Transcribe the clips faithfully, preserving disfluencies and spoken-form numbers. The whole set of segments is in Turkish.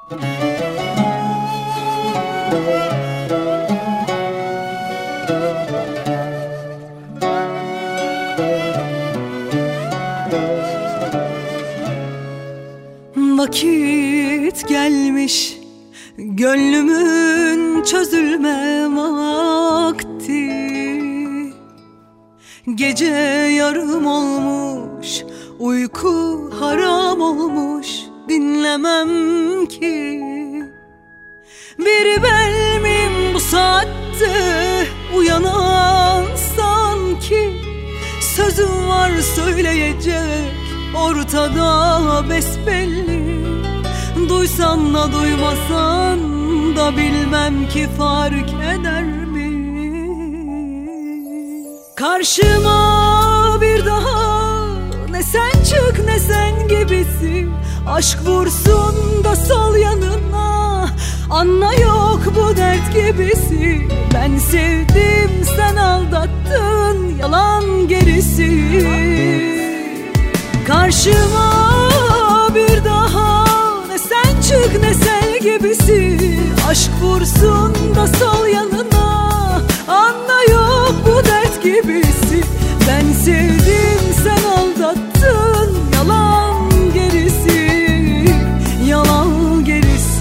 Vakit gelmiş, gönlümün çözülme vakti. Gece yarım olmuş, uyku haram olmuş, dinlemem ki. Bir ben miyim bu saatte uyanan sanki? Sözüm var söyleyecek, ortada besbelli. Duysan da duymasan da bilmem ki fark eder mi? Karşıma bir daha ne sen çık ne sen gibisi. Aşk vursun da sol yanına, anla yok bu dert gibisi. Ben sevdim sen aldattın, yalan gerisi. Karşıma bir daha ne sen çık ne sen gibisi. Aşk vursun da sol yanına, anla yok bu dert gibisi. Ben sevdim sen aldattın, yalan gerisi, yalan gerisi.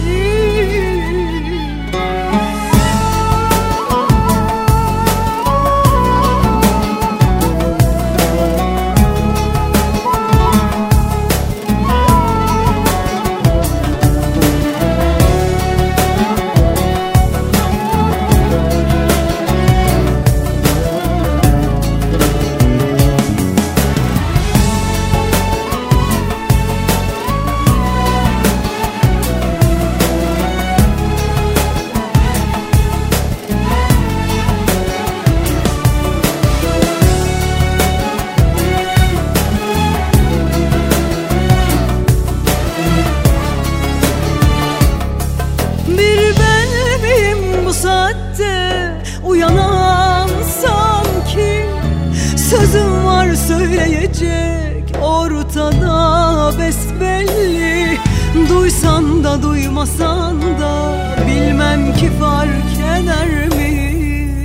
Uyanan sanki, sözüm var söyleyecek, ortada besbelli. Duysan da duymasan da bilmem ki fark eder mi?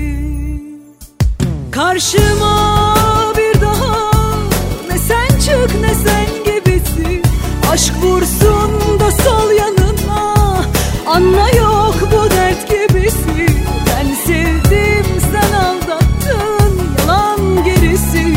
Karşıma bir daha ne sen çık ne sen gibisi. Aşk vursun da sol yanına, anla yok bu dert gibisi. Ben sevdim sen aldattın, yalan gerisi.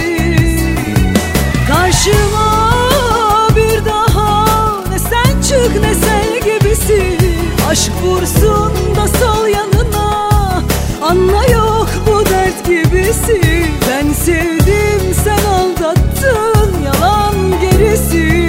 Karşıma bir daha ne sen çık ne sen gibisi. Aşk vursun da sol yanına, anla yok bu dert gibisi. Ben sevdim sen aldattın, yalan gerisi.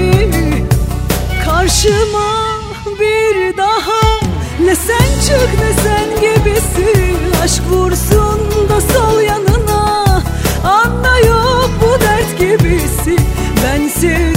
Karşıma bir daha ne sen çık ne sen gibisi. Aşk vursun da sol yanına, anla yok bu dert gibisi. Ben sevdim